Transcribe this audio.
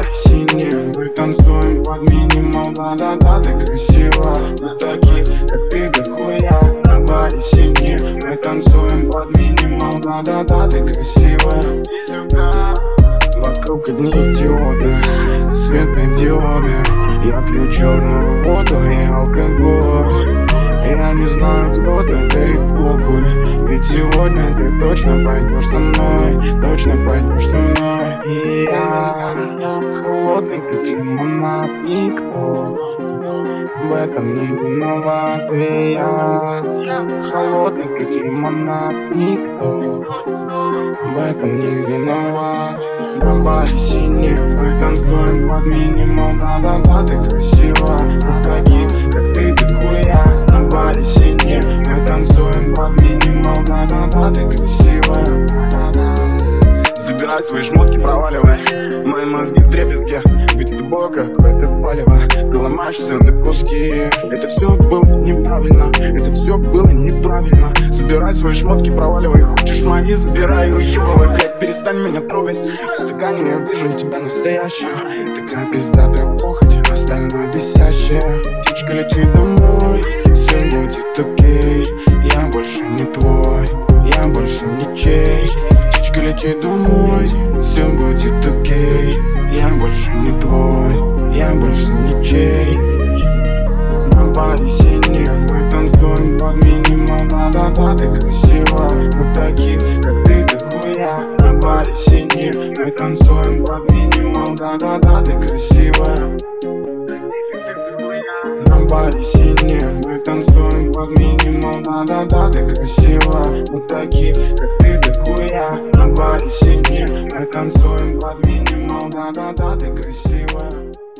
баре синим мы танцуем под минимум. Да-да-да, ты красива, мы таких, как ты, дохуя. На баре синим мы танцуем под минимум. Да-да-да, ты красивая. Вокруг одни идиоты, светодиоды. Я пью черную воду и алкоголь. Я не знаю, кто ты, да и похуй. Ведь сегодня ты точно пойдешь со мной, точно пойдешь со мной. И я холодный, как лимонад, никто в этом не виноват. И я холодный, как лимонад, никто в этом не виноват. На баре синим мы танцуем под минимум. Да-да-да, ты красива, мы таких, как ты, дохуя. На баре синим мы танцуем под минимум. Да-да-да, ты красивая. Забирай свои шмотки, проваливай. Мои мозги в дребезге, ведь с тобой какое-то палево. Ты ломаешь все на куски. Это все было неправильно, это все было неправильно. Забирай свои шмотки, проваливай. Хочешь мои, забирай, уебывай, блядь, перестань меня трогать. В стакане я вижу тебя настоящую. Такая пиздатая похоть, остальное бесящая. Птичка, лети домой, все будет окей. Я больше не твой, я больше ничей. Птичка, лети домой, все будет окей. Я больше не твой, я больше ничей. На баре синим мы танцуем под минимум. Да-да-да, ты красива, мы таких, как ты, дохуя. На баре синим мы танцуем под минимум. Да-да-да, ты красивая. На баре синим мы танцуем под минимум. Да-да-да, ты красива, мы таких, как ты, дохуя. На баре синим мы танцуем под минимум. Да-да-да, ты красивая.